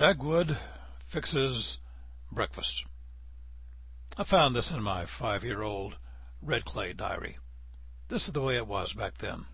Dagwood fixes breakfast. I found this in my 5-year-old red clay diary. This is the way it was back then.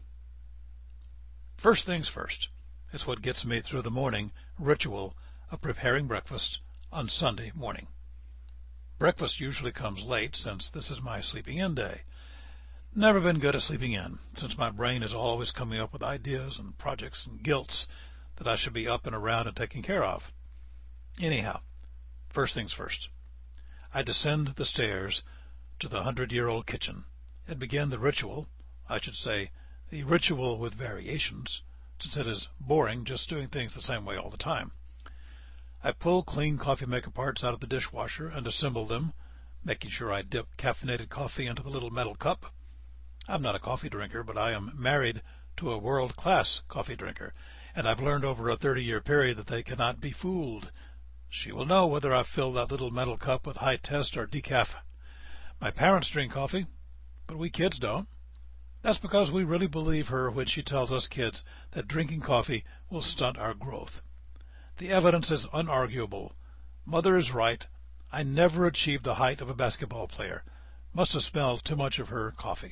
First things first. It's what gets me through the morning ritual of preparing breakfast on Sunday morning. Breakfast usually comes late since this is my sleeping in day. Never been good at sleeping in, since my brain is always coming up with ideas and projects and guilts that I should be up and around and taking care of. Anyhow, first things first. I descend the stairs to the 100-year-old kitchen and begin the ritual, I should say the ritual with variations, since it is boring just doing things the same way all the time. I pull clean coffee maker parts out of the dishwasher and assemble them, making sure I dip caffeinated coffee into the little metal cup. I'm not a coffee drinker, but I am married to a world-class coffee drinker, and I've learned over a 30-year period that they cannot be fooled. She will know whether I've filled that little metal cup with high test or decaf. My parents drink coffee, but we kids don't. That's because we really believe her when she tells us kids that drinking coffee will stunt our growth. The evidence is unarguable. Mother is right. I never achieved the height of a basketball player. Must have smelled too much of her coffee.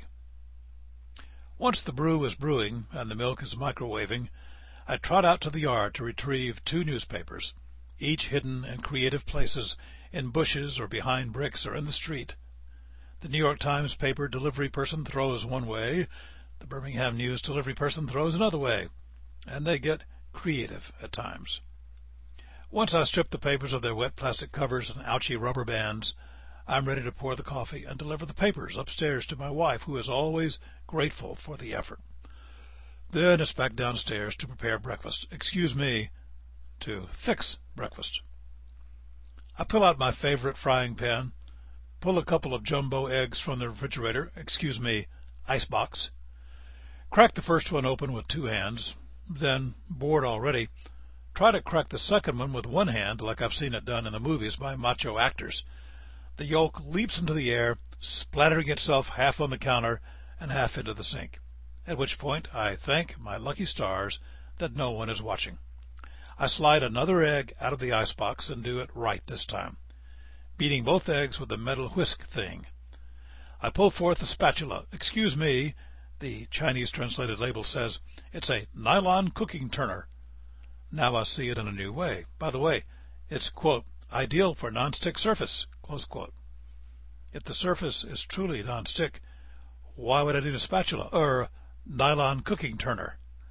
Once the brew is brewing and the milk is microwaving, I trot out to the yard to retrieve 2 newspapers, each hidden in creative places, in bushes or behind bricks or in the street. The New York Times paper delivery person throws one way, the Birmingham News delivery person throws another way, and they get creative at times. Once I strip the papers of their wet plastic covers and ouchy rubber bands, I'm ready to pour the coffee and deliver the papers upstairs to my wife, who is always grateful for the effort. Then it's back downstairs to prepare breakfast. Excuse me, to fix breakfast. I pull out my favorite frying pan, pull a couple of jumbo eggs from the refrigerator, icebox, crack the first one open with 2 hands, then, bored already, try to crack the second one with 1 hand like I've seen it done in the movies by macho actors. The yolk leaps into the air, splattering itself half on the counter and half into the sink, at which point I thank my lucky stars that no one is watching. I slide another egg out of the icebox and do it right this time, beating both eggs with the metal whisk thing. I pull forth a spatula. Excuse me, the Chinese translated label says it's a nylon cooking turner. Now I see it in a new way. By the way, it's, quote, ideal for non-stick surface, close quote. If the surface is truly non-stick, why would I need a spatula or nylon cooking turner?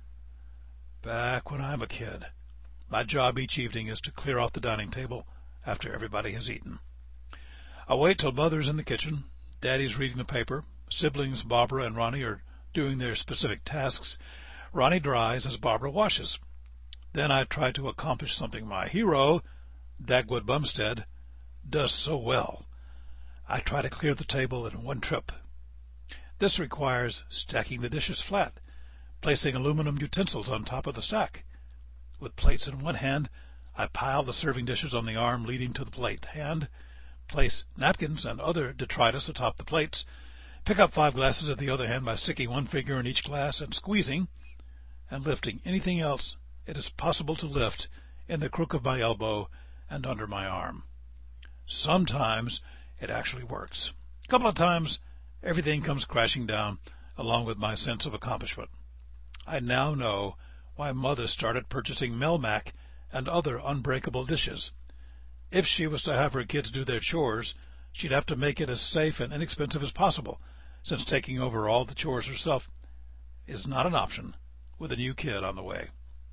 Back when I'm a kid, my job each evening is to clear off the dining table after everybody has eaten. I wait till Mother's in the kitchen, Daddy's reading the paper, siblings Barbara and Ronnie are doing their specific tasks. Ronnie dries as Barbara washes. Then I try to accomplish something my hero, Dagwood Bumstead, does so well. I try to clear the table in 1 trip. This requires stacking the dishes flat, placing aluminum utensils on top of the stack. With plates in 1 hand, I pile the serving dishes on the arm leading to the plate hand, place napkins and other detritus atop the plates, pick up 5 glasses at the other hand by sticking 1 finger in each glass and squeezing, and lifting anything else it is possible to lift in the crook of my elbow and under my arm. Sometimes it actually works. A couple of times, everything comes crashing down along with my sense of accomplishment. I now know why Mother started purchasing Melmac and other unbreakable dishes. If she was to have her kids do their chores, she'd have to make it as safe and inexpensive as possible, since taking over all the chores herself is not an option with a new kid on the way.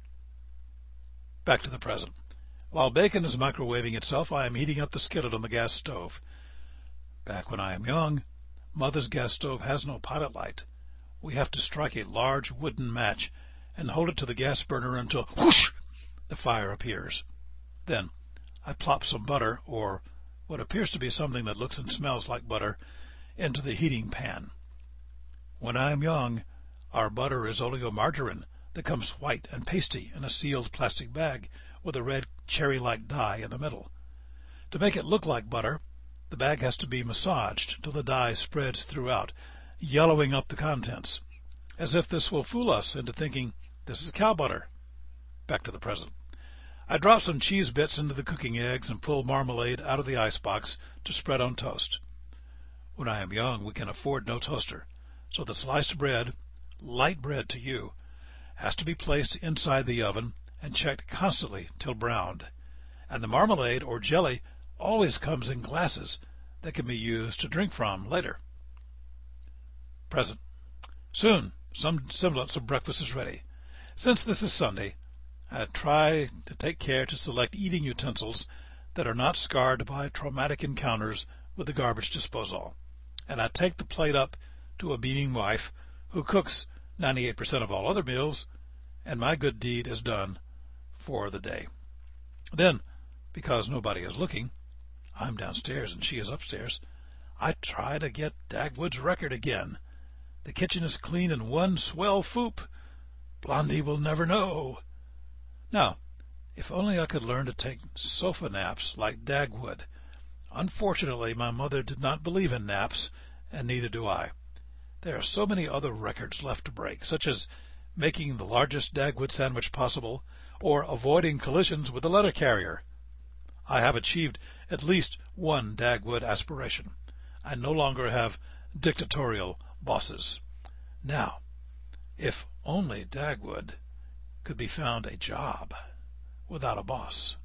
Back to the present. While bacon is microwaving itself, I am heating up the skillet on the gas stove. Back when I am young, Mother's gas stove has no pilot light. We have to strike a large wooden match and hold it to the gas burner until, whoosh, the fire appears. Then I plop some butter, or what appears to be something that looks and smells like butter, into the heating pan. When I am young, our butter is oleomargarine that comes white and pasty in a sealed plastic bag with a red cherry-like dye in the middle. To make it look like butter, the bag has to be massaged till the dye spreads throughout, yellowing up the contents, as if this will fool us into thinking this is cow butter. Back to the present. I drop some cheese bits into the cooking eggs and pull marmalade out of the icebox to spread on toast. When I am young, we can afford no toaster, so the sliced bread, light bread to you, has to be placed inside the oven and checked constantly till browned. And the marmalade or jelly always comes in glasses that can be used to drink from later. Present. Soon, some semblance of breakfast is ready. Since this is Sunday, I try to take care to select eating utensils that are not scarred by traumatic encounters with the garbage disposal, and I take the plate up to a beaming wife who cooks 98% of all other meals, and my good deed is done for the day. Then, because nobody is looking, I'm downstairs and she is upstairs, I try to get Dagwood's record again. The kitchen is clean in one swell foop. Blondie will never know. Now, if only I could learn to take sofa naps like Dagwood. Unfortunately, my mother did not believe in naps, and neither do I. There are so many other records left to break, such as making the largest Dagwood sandwich possible, or avoiding collisions with the letter carrier. I have achieved at least one Dagwood aspiration. I no longer have dictatorial bosses. Now, if only Dagwood could be found a job without a boss.